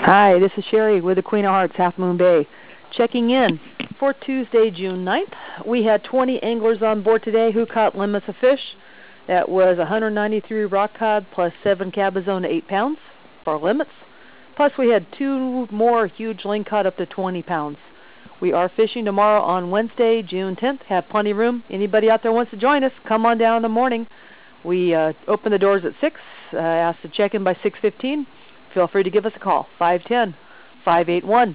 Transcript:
Hi, this is Sherry with the Queen of Hearts, Half Moon Bay. Checking in for Tuesday, June 9th. We had 20 anglers on board today who caught limits of fish. That was 193 rock cod plus 7 cabezone to 8 pounds for our limits. Plus we had 2 more huge lingcod up to 20 pounds. We are fishing tomorrow on Wednesday, June 10th. Have plenty of room. Anybody out there wants to join us, come on down in the morning. We open the doors at 6. Ask to check in by 6:15. Feel free to give us a call, 510-581-0949.